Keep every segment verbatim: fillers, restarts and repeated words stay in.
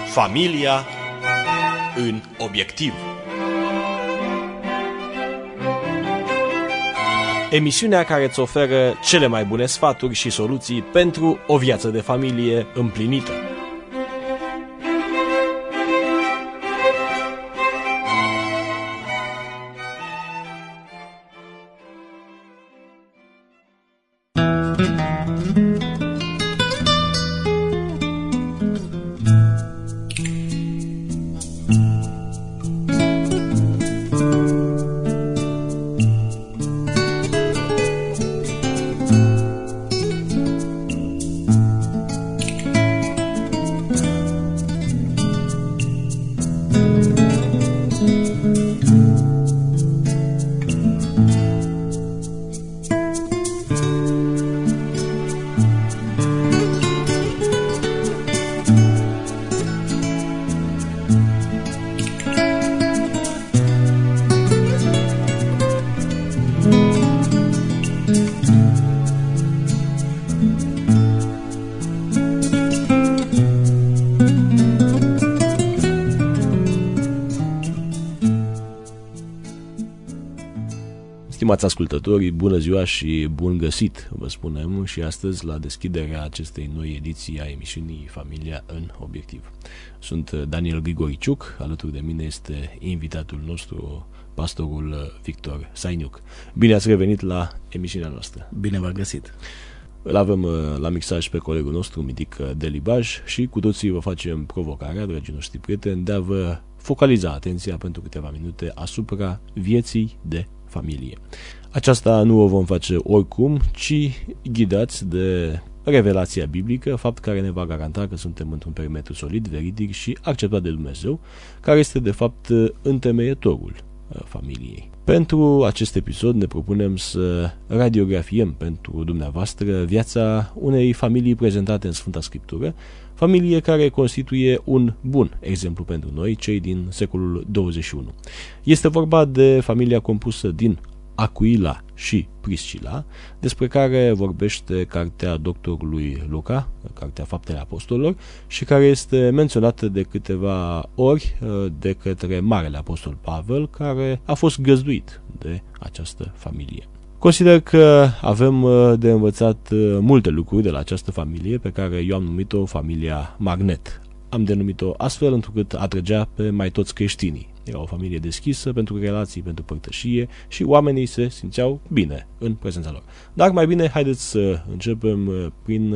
Familia în obiectiv. Emisiunea care îți oferă cele mai bune sfaturi și soluții pentru o viață de familie împlinită. Stimați ascultători, bună ziua și bun găsit, vă spunem și astăzi la deschiderea acestei noi ediții a emisiunii Familia în Obiectiv. Sunt Daniel Grigoriciuc, alături de mine este invitatul nostru, pastorul Victor Sainiuc. Bine ați revenit la emisiunea noastră. Bine v-am găsit. Îl avem la mixaj pe colegul nostru, Mitic Delibaj, și cu toții vă facem provocarea, dragii noștri prieteni, de a vă focaliza atenția pentru câteva minute asupra vieții de familie. Aceasta nu o vom face oricum, ci ghidați de revelația biblică, fapt care ne va garanta că suntem într-un perimetru solid, veridic și acceptat de Dumnezeu, care este de fapt întemeietorul familiei. Pentru acest episod ne propunem să radiografiem pentru dumneavoastră viața unei familii prezentate în Sfânta Scriptură, familie care constituie un bun exemplu pentru noi, cei din secolul douăzeci și unu. Este vorba de familia compusă din Aquila și Priscila, despre care vorbește cartea doctorului Luca, cartea Faptele Apostolilor, și care este menționată de câteva ori de către Marele Apostol Pavel, care a fost găzduit de această familie. Consider că avem de învățat multe lucruri de la această familie, pe care eu am numit-o familia magnet. Am denumit-o astfel întrucât atrăgea pe mai toți creștinii. Era o familie deschisă pentru relații, pentru părtășie și oamenii se simțeau bine în prezența lor. Dar mai bine, haideți să începem prin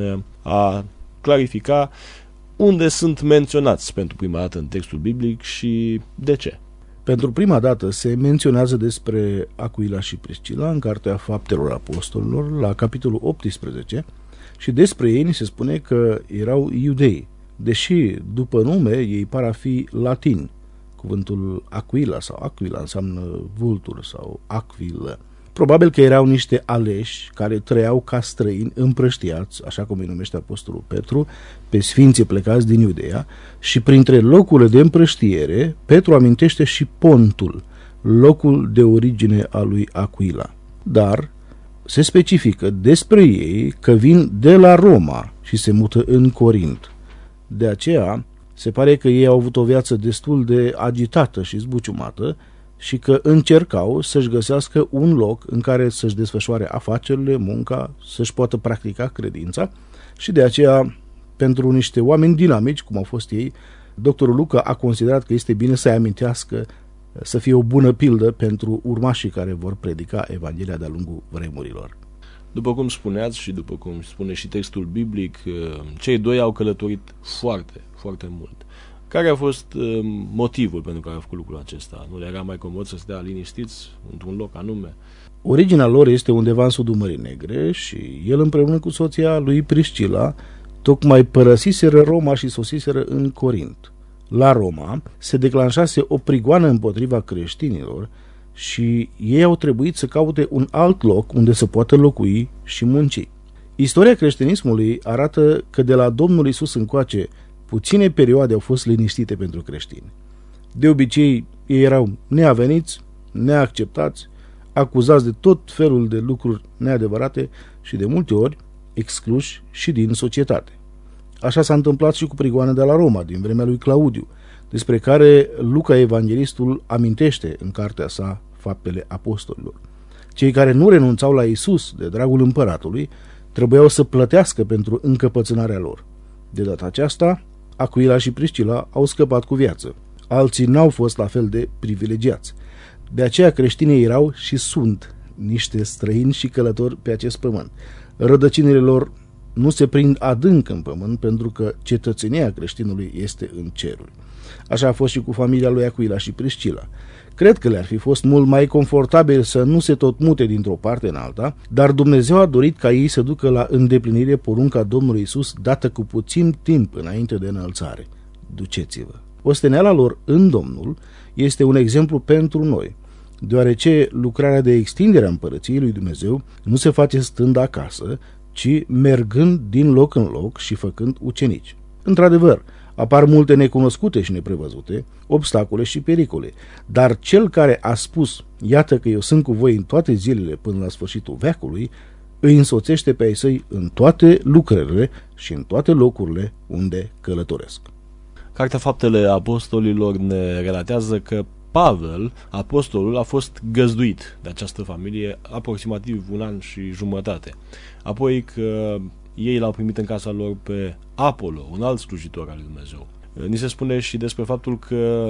a clarifica unde sunt menționați pentru prima dată în textul biblic și de ce. Pentru prima dată se menționează despre Aquila și Priscila în cartea Faptelor Apostolilor, la capitolul optsprezece, și despre ei ni se spune că erau iudei, deși după nume ei par a fi latini. Cuvântul Aquila sau Aquila înseamnă vultur sau aquilă. Probabil că erau niște aleși care trăiau ca străini împrăștiați, așa cum îi numește Apostolul Petru, pe sfinții plecați din Iudeea, și printre locurile de împrăștiere, Petru amintește și Pontul, locul de origine a lui Aquila. Dar se specifică despre ei că vin de la Roma și se mută în Corint. De aceea, se pare că ei au avut o viață destul de agitată și zbuciumată și că încercau să-și găsească un loc în care să-și desfășoare afacerile, munca, să-și poată practica credința, și de aceea, pentru niște oameni dinamici, cum au fost ei, doctorul Luca a considerat că este bine să-i amintească, să fie o bună pildă pentru urmașii care vor predica Evanghelia de-a lungul vremurilor. După cum spuneați și după cum spune și textul biblic, cei doi au călătorit foarte, foarte mult. Care a fost motivul pentru care au făcut lucrul acesta? Nu le era mai comod să stea liniștiți într-un loc anume? Originea lor este undeva în sudul Mării Negre și el împreună cu soția lui Priscila tocmai părăsiseră Roma și sosiseră în Corint. La Roma se declanșase o prigoană împotriva creștinilor și ei au trebuit să caute un alt loc unde să poată locui și munci. Istoria creștinismului arată că de la Domnul Iisus încoace puține perioade au fost liniștite pentru creștini. De obicei, ei erau neaveniți, neacceptați, acuzați de tot felul de lucruri neadevărate și de multe ori excluși și din societate. Așa s-a întâmplat și cu prigoana de la Roma, din vremea lui Claudiu, despre care Luca Evanghelistul amintește în cartea sa Faptele Apostolilor. Cei care nu renunțau la Iisus de dragul împăratului trebuiau să plătească pentru încăpățânarea lor. De data aceasta, Aquila și Priscila au scăpat cu viață. Alții n-au fost la fel de privilegiați. De aceea creștinii erau și sunt niște străini și călători pe acest pământ. Rădăcinile lor nu se prind adânc în pământ, pentru că cetățenia creștinului este în ceruri. Așa a fost și cu familia lui Aquila și Priscila. Cred că le-ar fi fost mult mai confortabil să nu se tot mute dintr-o parte în alta, dar Dumnezeu a dorit ca ei să ducă la îndeplinire porunca Domnului Iisus dată cu puțin timp înainte de înălțare. Duceți-vă! Osteneala lor în Domnul este un exemplu pentru noi, deoarece lucrarea de extindere a împărăției lui Dumnezeu nu se face stând acasă, ci mergând din loc în loc și făcând ucenici. Într-adevăr, apar multe necunoscute și neprevăzute, obstacole și pericole, dar cel care a spus, iată că eu sunt cu voi în toate zilele până la sfârșitul veacului, îi însoțește pe ai săi în toate lucrările și în toate locurile unde călătoresc. Cartea Faptele Apostolilor ne relatează că Pavel, apostolul, a fost găzduit de această familie aproximativ un an și jumătate. Apoi că ei l-au primit în casa lor pe Apollo, un alt slujitor al lui Dumnezeu. Ni se spune și despre faptul că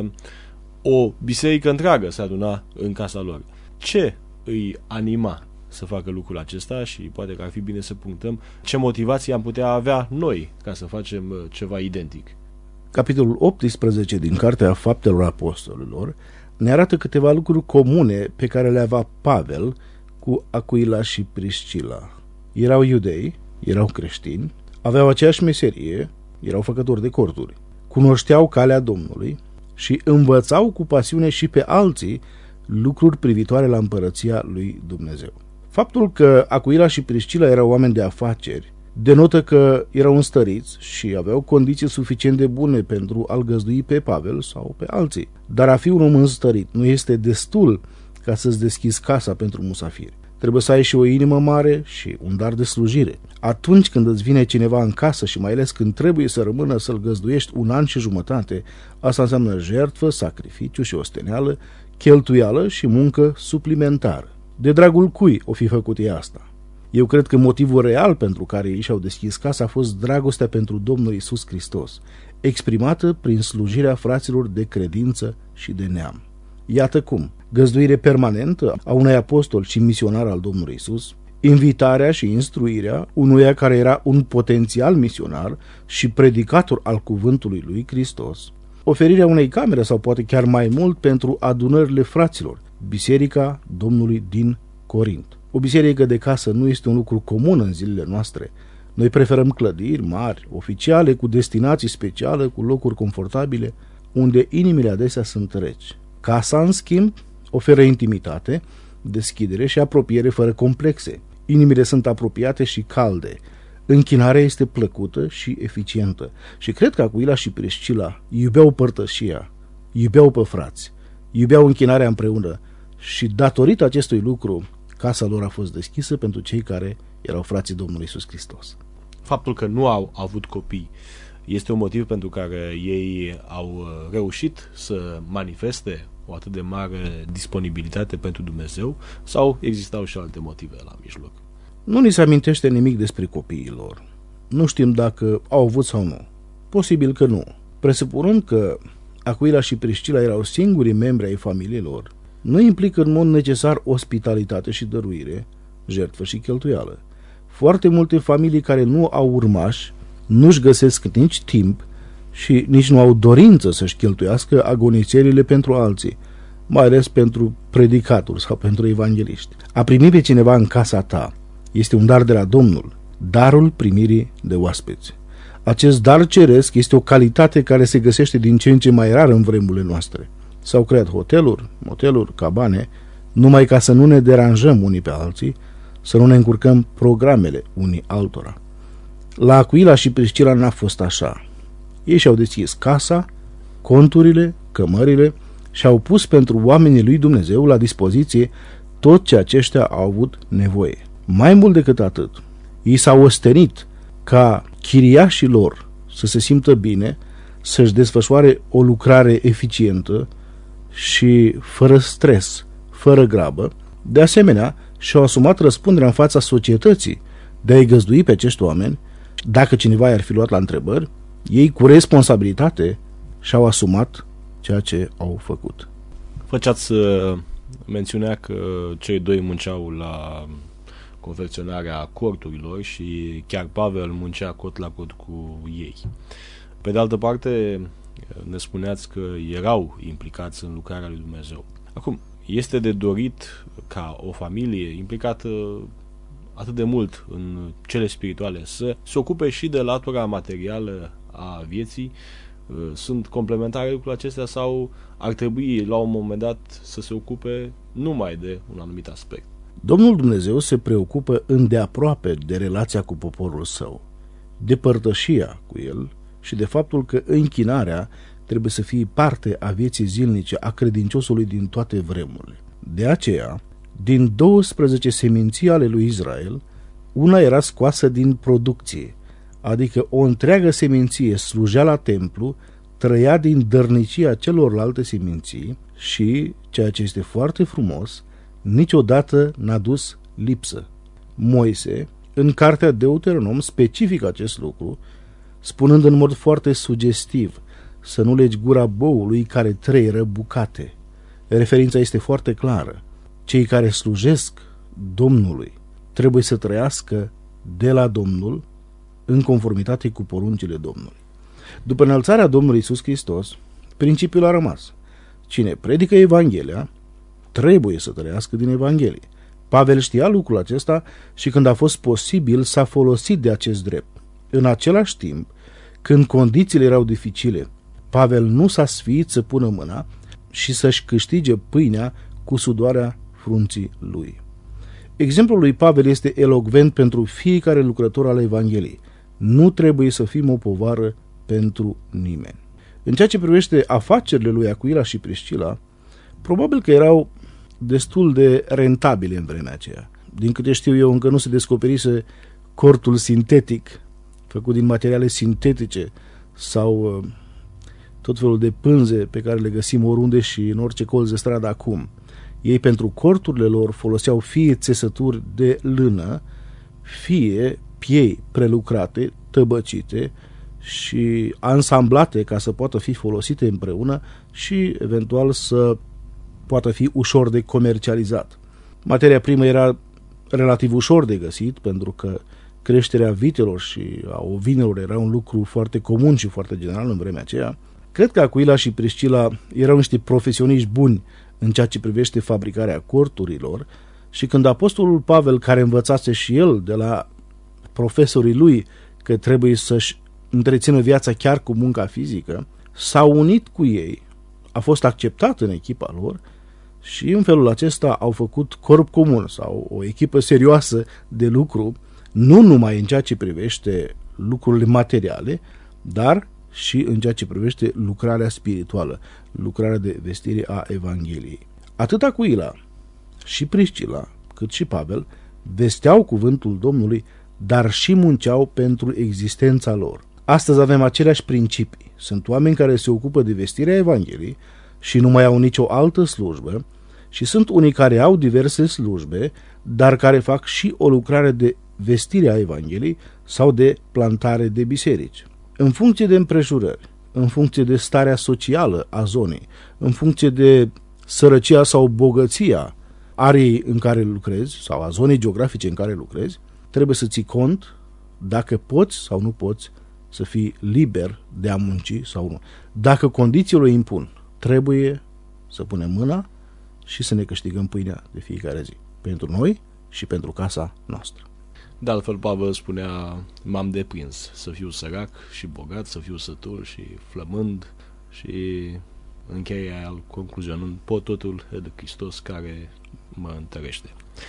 o biserică întreagă se aduna în casa lor. Ce îi anima să facă lucrul acesta și poate că ar fi bine să punctăm ce motivații am putea avea noi ca să facem ceva identic? Capitolul optsprezece din Cartea Faptelor Apostolilor ne arată câteva lucruri comune pe care le avea Pavel cu Aquila și Priscila. Erau iudei, erau creștini, aveau aceeași meserie, erau făcători de corturi, cunoșteau calea Domnului și învățau cu pasiune și pe alții lucruri privitoare la împărăția lui Dumnezeu. Faptul că Aquila și Priscila erau oameni de afaceri denotă că erau înstăriți și aveau condiții suficient de bune pentru a-l găzdui pe Pavel sau pe alții. Dar a fi un om înstărit nu este destul ca să-ți deschizi casa pentru musafiri. Trebuie să ai și o inimă mare și un dar de slujire. Atunci când îți vine cineva în casă și mai ales când trebuie să rămână să-l găzduiești un an și jumătate, asta înseamnă jertfă, sacrificiu și osteneală, cheltuială și muncă suplimentară. De dragul cui o fi făcut ei asta? Eu cred că motivul real pentru care ei și-au deschis casa a fost dragostea pentru Domnul Iisus Hristos, exprimată prin slujirea fraților de credință și de neam. Iată cum: găzduire permanentă a unui apostol și misionar al Domnului Iisus, invitarea și instruirea unuia care era un potențial misionar și predicator al cuvântului lui Hristos, oferirea unei camere sau poate chiar mai mult pentru adunările fraților, Biserica Domnului din Corint. O biserică de casă nu este un lucru comun în zilele noastre. Noi preferăm clădiri mari, oficiale, cu destinații speciale, cu locuri confortabile, unde inimile adesea sunt reci. Casa, în schimb, oferă intimitate, deschidere și apropiere fără complexe. Inimile sunt apropiate și calde. Închinarea este plăcută și eficientă. Și cred că Aquila și Priscila iubeau părtășia, iubeau pe frați, iubeau închinarea împreună și datorită acestui lucru, casa lor a fost deschisă pentru cei care erau frații Domnului Iisus Hristos. Faptul că nu au avut copii este un motiv pentru care ei au reușit să manifeste o atât de mare disponibilitate pentru Dumnezeu, sau existau și alte motive la mijloc? Nu ni se amintește nimic despre copiii lor. Nu știm dacă au avut sau nu. Posibil că nu. Presupunând că Aquila și Priscila erau singurii membri ai familiei lor, nu implică în mod necesar ospitalitate și dăruire, jertfă și cheltuială. Foarte multe familii care nu au urmași nu-și găsesc nici timp și nici nu au dorință să-și cheltuiască agoniserile pentru alții, mai ales pentru predicatori sau pentru evangeliști. A primi pe cineva în casa ta este un dar de la Domnul, darul primirii de oaspeți. Acest dar ceresc este o calitate care se găsește din ce în ce mai rar în vremurile noastre. S-au creat hoteluri, moteluri, cabane, numai ca să nu ne deranjăm unii pe alții, să nu ne încurcăm programele unii altora. La Aquila și Priscila n-a fost așa. Ei și-au deschis casa, conturile, cămările și au pus pentru oamenii lui Dumnezeu la dispoziție tot ce aceștia au avut nevoie. Mai mult decât atât, ei s-au ostenit ca chiriașii lor să se simtă bine, să-și desfășoare o lucrare eficientă și fără stres, fără grabă. De asemenea, și-au asumat răspunderea în fața societății de a-i găzdui pe acești oameni. Dacă cineva i-ar fi luat la întrebări, ei cu responsabilitate și-au asumat ceea ce au făcut. Făceați mențiunea că cei doi munceau la confecționarea corturilor și chiar Pavel muncea cot la cot cu ei. Pe de altă parte, ne spuneați că erau implicați în lucrarea lui Dumnezeu. Acum, este de dorit ca o familie implicată atât de mult în cele spirituale să se ocupe și de latura materială a vieții? Sunt complementare lucrurile acestea sau ar trebui la un moment dat să se ocupe numai de un anumit aspect? Domnul Dumnezeu se preocupă îndeaproape de relația cu poporul său, de părtășia cu el și de faptul că închinarea trebuie să fie parte a vieții zilnice a credinciosului din toate vremurile. De aceea, din douăsprezece seminții ale lui Israel, una era scoasă din producție, adică o întreagă seminție slujea la templu, trăia din dărnicia celorlalte seminții și, ceea ce este foarte frumos, niciodată n-a dus lipsă. Moise, în cartea Deuteronom, specifică acest lucru, spunând în mod foarte sugestiv să nu legi gura boului care trăieră bucate. Referința este foarte clară. Cei care slujesc Domnului trebuie să trăiască de la Domnul în conformitate cu poruncile Domnului. După înălțarea Domnului Iisus Hristos, principiul a rămas. Cine predică Evanghelia trebuie să trăiască din Evanghelie. Pavel știa lucrul acesta și când a fost posibil s-a folosit de acest drept. În același timp, când condițiile erau dificile, Pavel nu s-a sfiit să pună mâna și să-și câștige pâinea cu sudoarea frunții lui. Exemplul lui Pavel este elocvent pentru fiecare lucrător al Evangheliei. Nu trebuie să fim o povară pentru nimeni. În ceea ce privește afacerile lui Acuila și Priscila, probabil că erau destul de rentabile în vremea aceea. Din câte știu eu, încă nu se descoperise cortul sintetic, făcut din materiale sintetice sau tot felul de pânze pe care le găsim oriunde și în orice colț de stradă acum. Ei pentru corturile lor foloseau fie țesături de lână, fie piei prelucrate, tăbăcite și ansamblate ca să poată fi folosite împreună și eventual să poată fi ușor de comercializat. Materia primă era relativ ușor de găsit pentru că creșterea vitelor și a ovinelor era un lucru foarte comun și foarte general în vremea aceea. Cred că Acuila și Priscila erau niște profesioniști buni în ceea ce privește fabricarea corturilor și când apostolul Pavel, care învățase și el de la profesorii lui că trebuie să-și întrețină viața chiar cu munca fizică, s-a unit cu ei, a fost acceptat în echipa lor și în felul acesta au făcut corp comun sau o echipă serioasă de lucru, nu numai în ceea ce privește lucrurile materiale, dar și în ceea ce privește lucrarea spirituală, lucrarea de vestire a Evangheliei. Atât Acuila și Priscila, cât și Pavel, vesteau cuvântul Domnului, dar și munceau pentru existența lor. Astăzi avem aceleași principii. Sunt oameni care se ocupă de vestirea Evangheliei și nu mai au nicio altă slujbă și sunt unii care au diverse slujbe, dar care fac și o lucrare de vestire a Evangheliei sau de plantare de biserici. În funcție de împrejurări, în funcție de starea socială a zonei, în funcție de sărăcia sau bogăția ariei în care lucrezi sau a zonei geografice în care lucrezi, trebuie să ții cont dacă poți sau nu poți să fii liber de a munci sau nu. Dacă condițiile o impun, trebuie să punem mâna și să ne câștigăm pâinea de fiecare zi, pentru noi și pentru casa noastră. De altfel, Pavel spunea, m-am deprins să fiu sărac și bogat, să fiu sătul și flămând și încheia al concluzionând, pot totul de Hristos care mă întărește.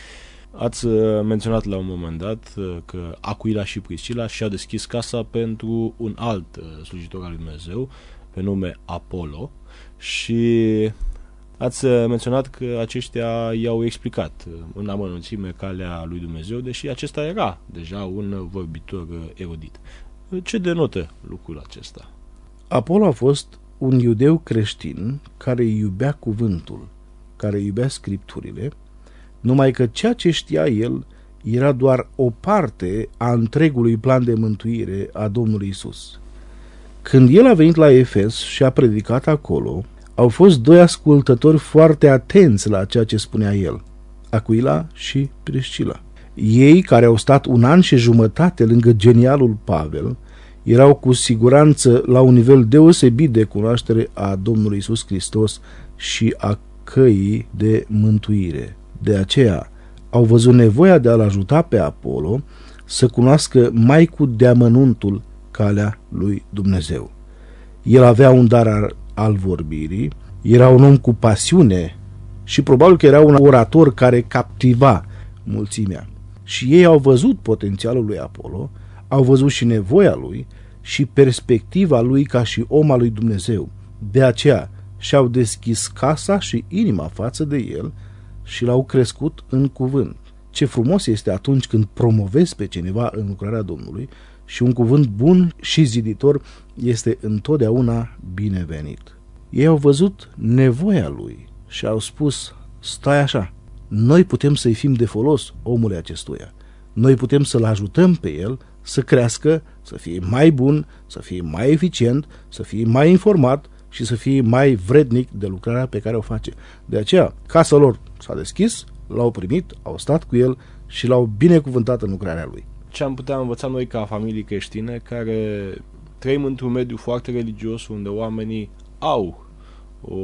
Ați menționat la un moment dat că Acuila și Priscila și-au deschis casa pentru un alt slujitor al lui Dumnezeu, pe nume Apollo, și ați menționat că aceștia i-au explicat în amănunțime calea lui Dumnezeu, deși acesta era deja un vorbitor erudit. Ce denotă lucrul acesta? Apolo a fost un iudeu creștin care iubea cuvântul, care iubea scripturile, numai că ceea ce știa el era doar o parte a întregului plan de mântuire a Domnului Isus. Când el a venit la Efes și a predicat acolo, au fost doi ascultători foarte atenți la ceea ce spunea el, Aquila și Priscila. Ei, care au stat un an și jumătate lângă genialul Pavel, erau cu siguranță la un nivel deosebit de cunoaștere a Domnului Isus Hristos și a căii de mântuire. De aceea au văzut nevoia de a-l ajuta pe Apolo să cunoască mai cu deamănuntul calea lui Dumnezeu. El avea un dar al vorbirii, era un om cu pasiune și probabil că era un orator care captiva mulțimea. Și ei au văzut potențialul lui Apolo, au văzut și nevoia lui și perspectiva lui ca și om al lui Dumnezeu. De aceea și-au deschis casa și inima față de el și l-au crescut în cuvânt. Ce frumos este atunci când promovezi pe cineva în lucrarea Domnului și un cuvânt bun și ziditor este întotdeauna binevenit. Ei au văzut nevoia lui și au spus, stai așa, noi putem să-i fim de folos omului acestuia. Noi putem să-l ajutăm pe el să crească, să fie mai bun, să fie mai eficient, să fie mai informat și să fie mai vrednic de lucrarea pe care o face. De aceea, casa lor s-a deschis, l-au primit, au stat cu el și l-au binecuvântat în lucrarea lui. Ce am putea învăța noi ca familii creștine care trăim într-un mediu foarte religios unde oamenii au o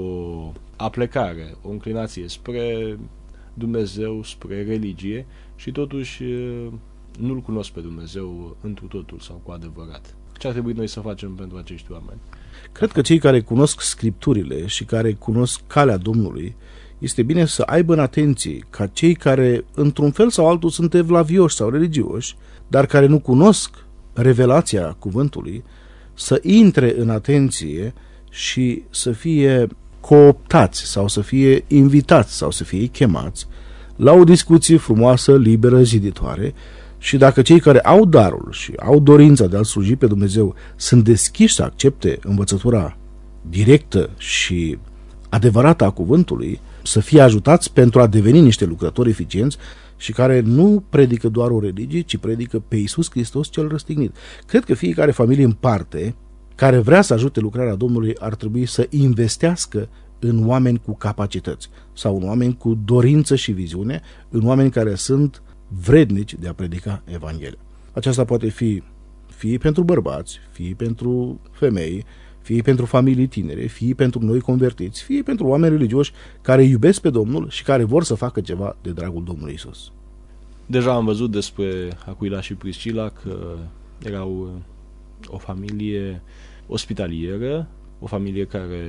aplecare, o înclinație spre Dumnezeu, spre religie și totuși nu-L cunosc pe Dumnezeu întru totul sau cu adevărat. Ce ar trebui noi să facem pentru acești oameni? Cred că cei care cunosc Scripturile și care cunosc calea Domnului, este bine să aibă în atenție ca cei care, într-un fel sau altul, sunt evlavioși sau religioși, dar care nu cunosc revelația cuvântului, să intre în atenție și să fie cooptați sau să fie invitați sau să fie chemați la o discuție frumoasă, liberă, ziditoare. Și dacă cei care au darul și au dorința de a-L sluji pe Dumnezeu sunt deschiși să accepte învățătura directă și adevărată a cuvântului, să fie ajutați pentru a deveni niște lucrători eficienți și care nu predică doar o religie, ci predică pe Iisus Hristos cel răstignit. Cred că fiecare familie în parte care vrea să ajute lucrarea Domnului ar trebui să investească în oameni cu capacități sau în oameni cu dorință și viziune, în oameni care sunt vrednici de a predica Evanghelia. Aceasta poate fi fie pentru bărbați, fie pentru femei, fie pentru familii tinere, fie pentru noi convertiți, fie pentru oameni religioși care iubesc pe Domnul și care vor să facă ceva de dragul Domnului Isus. Deja am văzut despre Aquila și Priscila că erau o familie ospitalieră, o familie care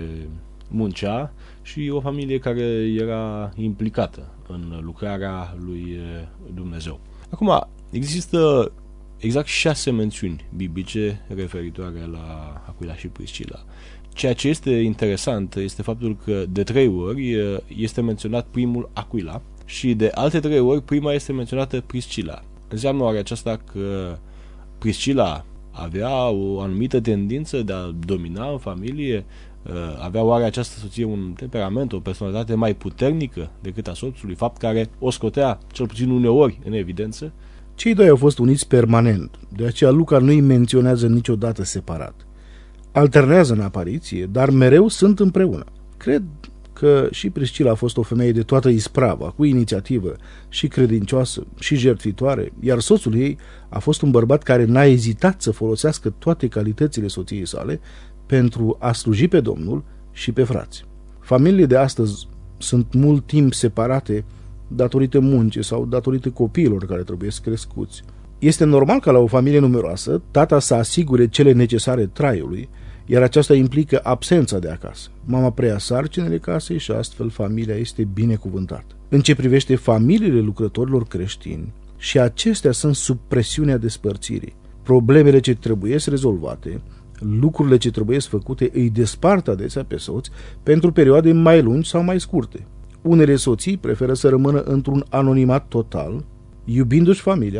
muncea și o familie care era implicată în lucrarea lui Dumnezeu. Acum, există exact șase mențiuni biblice referitoare la Aquila și Priscila. Ceea ce este interesant este faptul că de trei ori este menționat primul Aquila și de alte trei ori prima este menționată Priscila. Înseamnă oare aceasta că Priscila avea o anumită tendință de a domina în familie? Avea oare această soție un temperament, o personalitate mai puternică decât a soțului, fapt care o scotea cel puțin uneori în evidență? Cei doi au fost uniți permanent, de aceea Luca nu îi menționează niciodată separat. Alternează în apariție, dar mereu sunt împreună. Cred că și Priscila a fost o femeie de toată isprava, cu inițiativă și credincioasă și jertfitoare, iar soțul ei a fost un bărbat care n-a ezitat să folosească toate calitățile soției sale pentru a sluji pe Domnul și pe frați. Familiile de astăzi sunt mult timp separate datorită muncii sau datorită copiilor care trebuie crescuți. Este normal ca la o familie numeroasă tata să asigure cele necesare traiului, iar aceasta implică absența de acasă. Mama preia sarcinile casei și astfel familia este binecuvântată. În ce privește familiile lucrătorilor creștini, și acestea sunt sub presiunea despărțirii. Problemele ce trebuie rezolvate, lucrurile ce trebuie făcute îi despart adesea pe soți pentru perioade mai lungi sau mai scurte. Unele soții preferă să rămână într-un anonimat total, iubindu-și familia,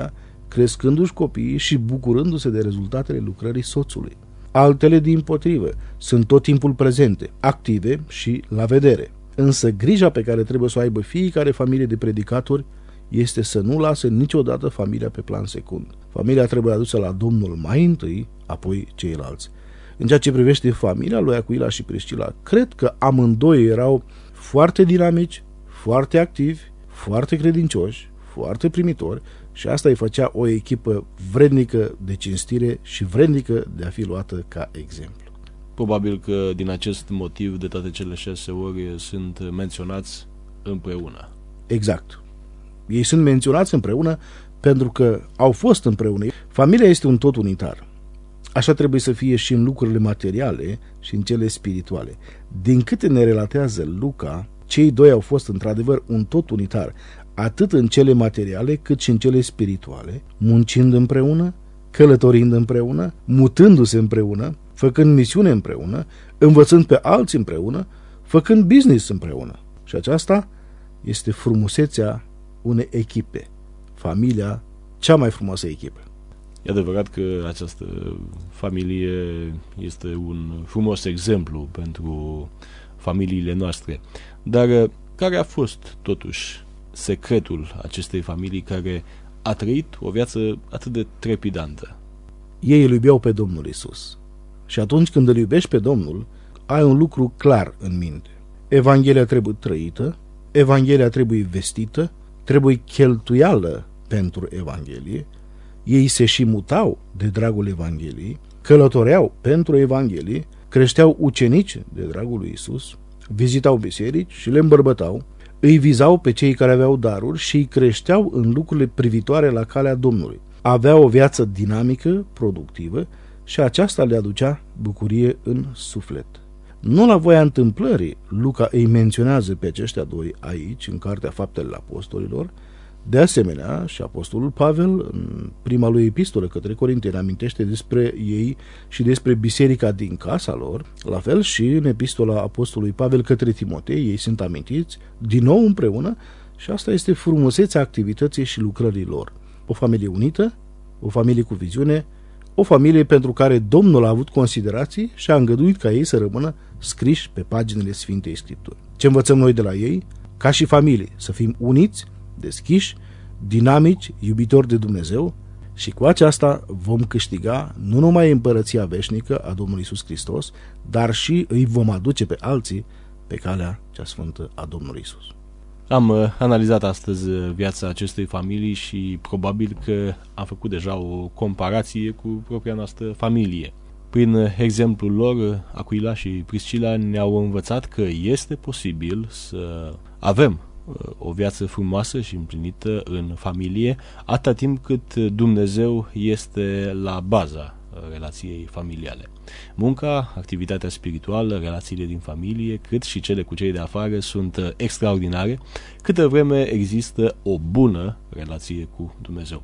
crescându-și copiii și bucurându-se de rezultatele lucrării soțului. Altele, dimpotrivă, sunt tot timpul prezente, active și la vedere. Însă grija pe care trebuie să o aibă fiecare familie de predicatori este să nu lase niciodată familia pe plan secund. Familia trebuie adusă la Domnul mai întâi, apoi ceilalți. În ceea ce privește familia lui Aquila și Priscila, cred că amândoi erau foarte dinamici, foarte activi, foarte credincioși, foarte primitori și asta îi făcea o echipă vrednică de cinstire și vrednică de a fi luată ca exemplu. Probabil că din acest motiv de toate cele șase ori sunt menționați împreună. Exact. Ei sunt menționați împreună pentru că au fost împreună. Familia este un tot unitar. Așa trebuie să fie și în lucrurile materiale și în cele spirituale. Din câte ne relatează Luca, cei doi au fost într-adevăr un tot unitar, atât în cele materiale cât și în cele spirituale, muncind împreună, călătorind împreună, mutându-se împreună, făcând misiune împreună, învățând pe alții împreună, făcând business împreună. Și aceasta este frumusețea unei echipe. Familia, cea mai frumoasă echipă. E adevărat că această familie este un frumos exemplu pentru familiile noastre. Dar care a fost, totuși, secretul acestei familii care a trăit o viață atât de trepidantă? Ei îl iubeau pe Domnul Isus. Și atunci când îl iubești pe Domnul, ai un lucru clar în minte. Evanghelia trebuie trăită, Evanghelia trebuie vestită, trebuie cheltuială pentru Evanghelie, ei se și mutau de dragul Evangheliei, călătoreau pentru Evanghelie, creșteau ucenici de dragul lui Isus, vizitau biserici și le îmbărbătau, îi vizau pe cei care aveau daruri și îi creșteau în lucrurile privitoare la calea Domnului. Aveau o viață dinamică, productivă și aceasta le aducea bucurie în suflet. Nu la voia întâmplării, Luca îi menționează pe aceștia doi aici, în Cartea Faptele Apostolilor. De asemenea, și apostolul Pavel, în prima lui epistolă către Corinteni, amintește despre ei și despre biserica din casa lor. La fel și în epistola apostolului Pavel către Timotei, ei sunt amintiți din nou împreună și asta este frumusețea activității și lucrării lor. O familie unită, o familie cu viziune, o familie pentru care Domnul a avut considerații și a îngăduit ca ei să rămână scriși pe paginile Sfintei Scripturi. Ce învățăm noi de la ei? Ca și familie, să fim uniți, deschiși, dinamici, iubitori de Dumnezeu și cu aceasta vom câștiga nu numai împărăția veșnică a Domnului Iisus Hristos, dar și îi vom aduce pe alții pe calea cea sfântă a Domnului Iisus. Am analizat astăzi viața acestei familii și probabil că am făcut deja o comparație cu propria noastră familie. Prin exemplul lor, Aquila și Priscila ne-au învățat că este posibil să avem o viață frumoasă și împlinită în familie, atâta timp cât Dumnezeu este la baza relației familiale. Munca, activitatea spirituală, relațiile din familie, cât și cele cu cei de afară sunt extraordinare, câtă vreme există o bună relație cu Dumnezeu.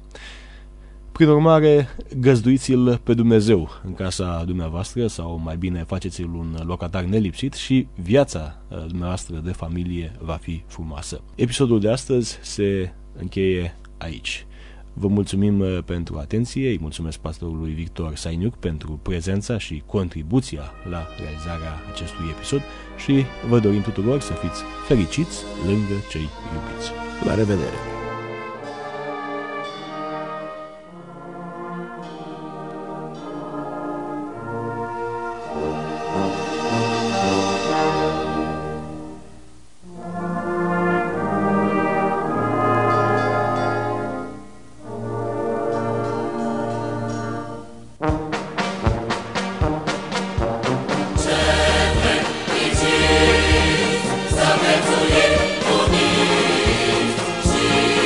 Prin urmare, găzduiți-l pe Dumnezeu în casa dumneavoastră sau mai bine faceți-l un locatar nelipsit și viața dumneavoastră de familie va fi frumoasă. Episodul de astăzi se încheie aici. Vă mulțumim pentru atenție, îi mulțumesc pastorului Victor Sainiuc pentru prezența și contribuția la realizarea acestui episod și vă dorim tuturor să fiți fericiți lângă cei iubiți. La revedere! Să